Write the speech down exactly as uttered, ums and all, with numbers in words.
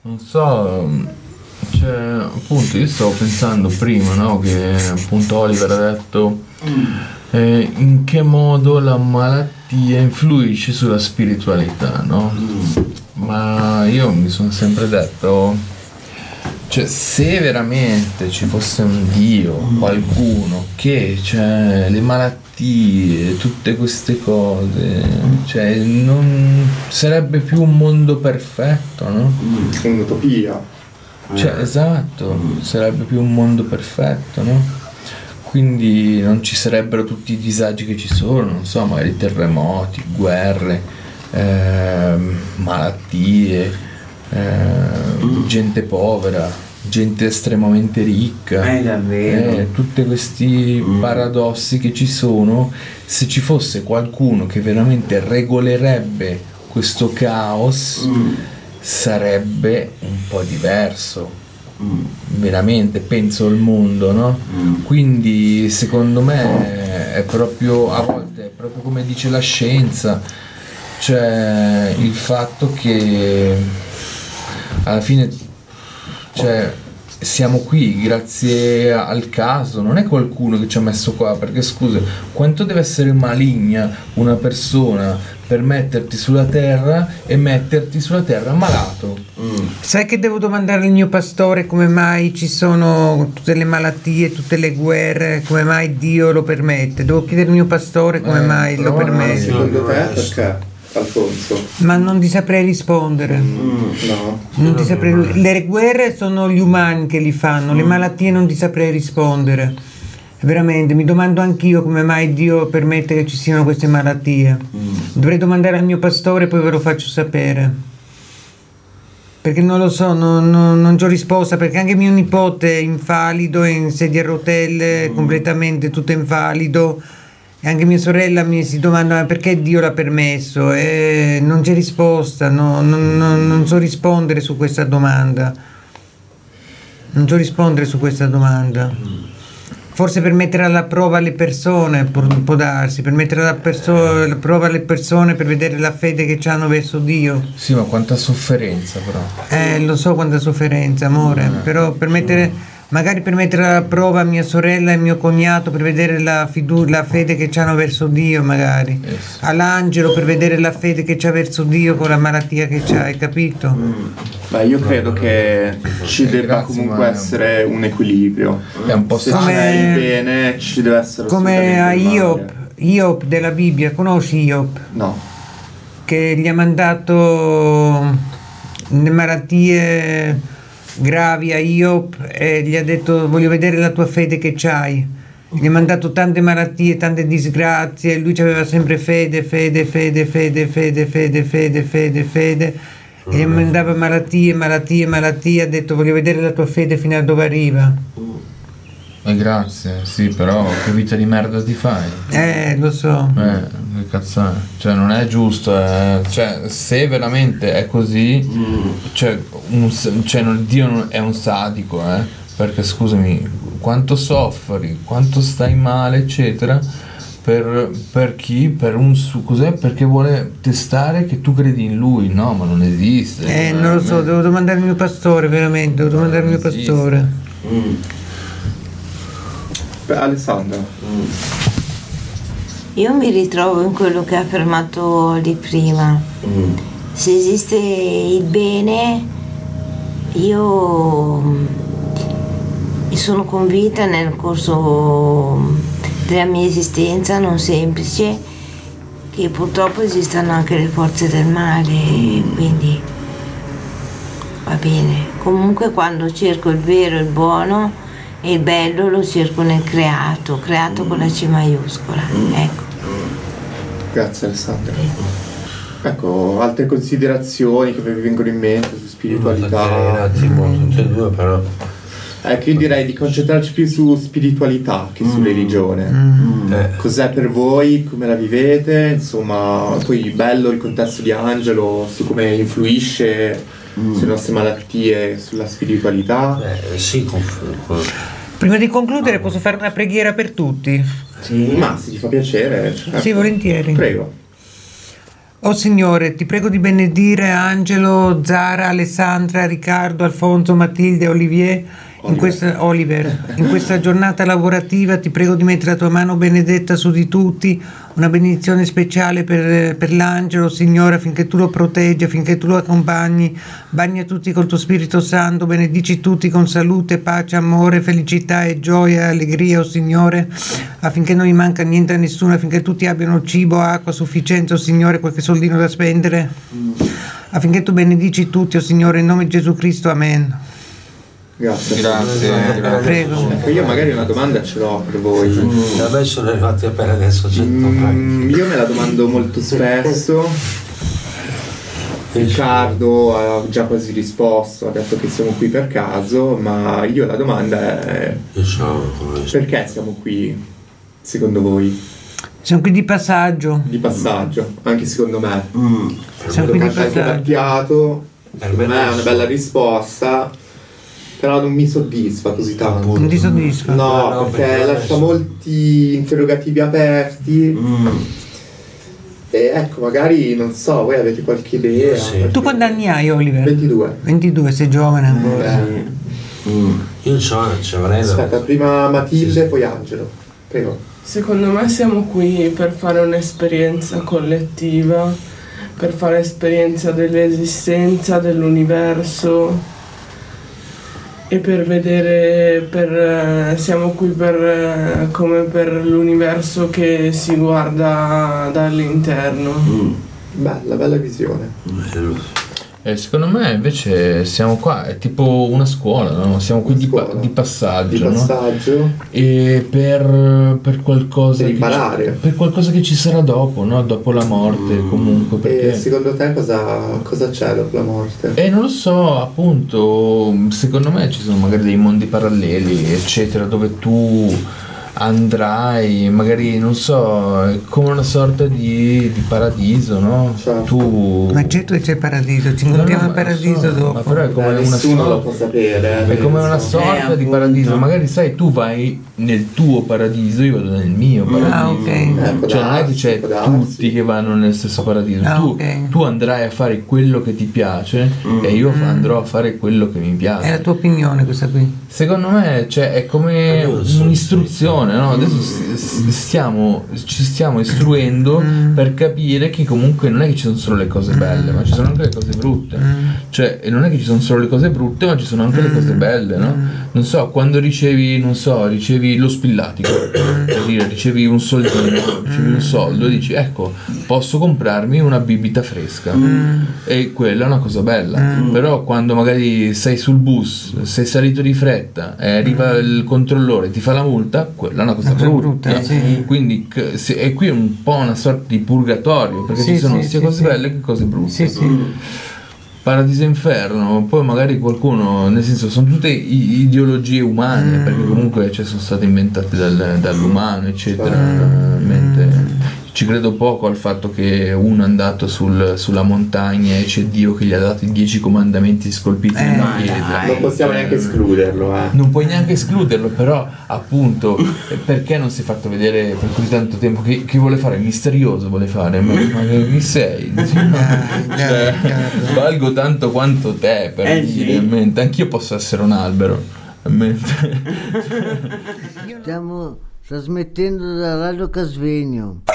non so, cioè, appunto io stavo pensando prima, no, che appunto Oliver ha detto eh, in che modo la malattia influisce sulla spiritualità, no? Ma io mi sono sempre detto, cioè, se veramente ci fosse un Dio, qualcuno che, cioè, le malattie, tutte queste cose, cioè, non sarebbe più un mondo perfetto, no? Un'utopia. Cioè, esatto, sarebbe più un mondo perfetto, no? Quindi non ci sarebbero tutti i disagi che ci sono, non so, magari terremoti, guerre, ehm, malattie, ehm, gente povera, gente estremamente ricca, è davvero. eh, tutti questi Mm. paradossi che ci sono. Se ci fosse qualcuno che veramente regolerebbe questo caos, Mm. sarebbe un po' diverso, Mm. veramente, penso il mondo, no? Mm. Quindi secondo me è proprio, a volte è proprio come dice la scienza, cioè il fatto che alla fine, cioè, siamo qui grazie al caso, non è qualcuno che ci ha messo qua, perché scusa, quanto deve essere maligna una persona per metterti sulla terra e metterti sulla terra malato? Mm. Sai che devo domandare al mio pastore come mai ci sono tutte le malattie, tutte le guerre, come mai Dio lo permette. Devo chiedere al mio pastore come Eh, mai lo però permette. Secondo te perché, Alfonso? Ma non ti saprei rispondere. Mm, no. Non ti saprei... Le guerre sono gli umani che li fanno, le malattie non ti saprei rispondere. Veramente, mi domando anch'io come mai Dio permette che ci siano queste malattie. Dovrei domandare al mio pastore, poi ve lo faccio sapere. Perché non lo so, non, non, non c'ho risposta, perché anche mio nipote è invalido, è in sedia a rotelle, completamente tutto invalido. E anche mia sorella mi si domanda ma perché Dio l'ha permesso, e non c'è risposta, no, non, non, non so rispondere su questa domanda. Non so rispondere su questa domanda. Forse per mettere alla prova le persone, può, può darsi, per mettere alla, perso- alla prova le persone, per vedere la fede che hanno verso Dio. Sì, ma quanta sofferenza però. Eh, lo so quanta sofferenza, amore, però per mettere... Magari per mettere alla prova mia sorella e mio cognato, per vedere la, fidu- la fede che hanno verso Dio, magari. Yes. All'angelo per vedere la fede che c'ha verso Dio con la malattia che c'ha, hai capito? Beh, io credo che ci Eh, debba grazie, comunque ma- essere un equilibrio. È un po' Se strano. stai bene, ci deve essere Come a assolutamente il Iop, male. Iop della Bibbia, conosci Iop? No. Che gli ha mandato le malattie gravi a Iop e gli ha detto voglio vedere la tua fede che c'hai. Gli ha mandato tante malattie, tante disgrazie, e lui aveva sempre fede, fede, fede, fede, fede, fede, fede, fede, fede, e gli mandava malattie, malattie, malattie, ha detto voglio vedere la tua fede fino a dove arriva. Eh, grazie, sì, però che vita di merda ti fai? Eh, lo so. Eh, che cazzo è? Cioè, non è giusto, eh. Cioè, se veramente è così, cioè, un, cioè non, Dio non è un sadico, eh. Perché scusami, quanto soffri, quanto stai male, eccetera, per, per chi? Per un su, cos'è? Perché vuole testare che tu credi in lui, no, ma non esiste. Eh, non lo so, devo domandare al mio pastore, veramente, devo domandare al mio Non esiste. pastore. Mm. Beh, Alessandra. Io mi ritrovo in quello che ha affermato lì prima. Mm. Se esiste il bene, io mm, sono convinta nel corso della mia esistenza non semplice che purtroppo esistano anche le forze del male, quindi va bene. Comunque quando cerco il vero, il buono e il bello lo cerco nel creato, creato con la C maiuscola, ecco. Grazie Alessandra. Ecco, altre considerazioni che vi vengono in mente su spiritualità? Un attimo, tutte e due però. Ecco, io direi di concentrarci più su spiritualità che su religione. Eh. Cos'è per voi, come la vivete, insomma, poi bello il contesto di Angelo su come influisce sulle nostre malattie, sulla spiritualità. Eh, sì, con, con, Prima di concludere posso fare una preghiera per tutti? sì. Ma se ti fa piacere, certo. Sì, volentieri. Prego. Oh Signore, ti prego di benedire Angelo, Zara, Alessandra, Riccardo, Alfonso, Matilde, Olivier, in questa, Oliver, in questa giornata lavorativa. Ti prego di mettere la tua mano benedetta su di tutti, una benedizione speciale per, per l'Angelo, Signore, affinché tu lo proteggi, affinché tu lo accompagni, bagna tutti col tuo Spirito Santo, benedici tutti con salute, pace, amore, felicità e gioia, allegria, oh Signore, affinché non gli manca niente a nessuno, affinché tutti abbiano cibo, acqua, sufficienza, oh Signore, qualche soldino da spendere, affinché tu benedici tutti, oh Signore, in nome di Gesù Cristo, amen. Grazie. Grazie, grazie. Prego. Ecco, io magari una domanda ce l'ho per voi. Mm, a me sono arrivati appena adesso cento Mm, io me la domando molto spesso. Riccardo ha già quasi risposto, ha detto che siamo qui per caso, ma io la domanda è: perché siamo qui, secondo voi? Siamo qui di passaggio. Di passaggio, anche secondo me. Mm. Siamo qui di Anche passaggio. Battiato, Per secondo me me è una bella risposta, però non mi soddisfa così tanto. Non ti soddisfa? No, No, perché perché lascia adesso- molti interrogativi aperti. Mm. E ecco, magari, non so, voi avete qualche idea? Sì. Tu quanti anni hai, Oliver? ventidue. ventidue, sei giovane ancora. Beh, Mm. Io c'ho, ci avrei da... aspetta, prima Matilde, poi Angelo. Prego. Secondo me siamo qui per fare un'esperienza collettiva, per fare esperienza dell'esistenza, dell'universo e per vedere, per, eh, siamo qui per, eh, come per l'universo che si guarda dall'interno. Mm. Bella, bella visione. E secondo me invece siamo qua, è tipo una scuola, no? Siamo qui di, pa- Scuola. di passaggio, Di no? passaggio. E per, per qualcosa Per che imparare. ci, per qualcosa che ci sarà dopo, no? Dopo la morte, comunque, perché E secondo te cosa, cosa c'è dopo la morte? e non lo so, appunto, secondo me ci sono magari dei mondi paralleli, eccetera, dove tu andrai, magari, non so, è come una sorta di, di paradiso, no? Certo. Tu Ma certo che c'è il paradiso, ci No, no, incontriamo ma al lo paradiso so, dopo. ma però è come Eh, una nessuno lo sorta, può sapere. eh, è come una penso. sorta Eh, di appunto. paradiso, magari sai, tu vai nel tuo paradiso, io vado nel mio paradiso. Ah, ok. Eh, può Cioè non è che darsi, c'è può darsi. tutti che vanno nel stesso paradiso, Ah, tu, ok. tu andrai a fare quello che ti piace Mm. e io fa- andrò a fare quello che mi piace. È la tua opinione questa qui? Secondo me, cioè, è come Io lo so, un'istruzione, no? Adesso s- s- stiamo, ci stiamo istruendo Mm. per capire che comunque non è che ci sono solo le cose belle, ma ci sono anche le cose brutte. Mm. Cioè, e non è che ci sono solo le cose brutte, ma ci sono anche le cose belle, no? Non so, quando ricevi, non so, ricevi lo spillatico, per dire, ricevi un soldino, ricevi un soldo e dici, ecco, posso comprarmi una bibita fresca. E quella è una cosa bella. Però quando magari sei sul bus, sei salito di fretta e arriva il controllore e ti fa la multa, quella è una cosa Una cosa brutta. brutta, sì. Quindi c- se- e qui è un po' una sorta di purgatorio, perché Sì, ci sono sì, sia sì, cose sì. belle che cose brutte. Sì, sì. Paradiso e inferno, poi magari qualcuno, nel senso, sono tutte i- ideologie umane, perché comunque cioè, sono state inventate dal- dall'umano, eccetera. Mentre ci credo poco al fatto che uno è andato sul- sulla montagna e c'è Dio che gli ha dato i dieci comandamenti scolpiti Eh, nella dai. pietra. Non possiamo neanche escluderlo, eh. Non puoi neanche escluderlo, però appunto eh, perché non si è fatto vedere per così tanto tempo? Che, che vuole fare? Il misterioso vuole fare? Ma, ma chi sei? Cioè, valgo tanto quanto te, per Eh, dire, sì. mente. Anch'io posso essere un albero. mente. Stiamo trasmettendo da Radio Casvegno.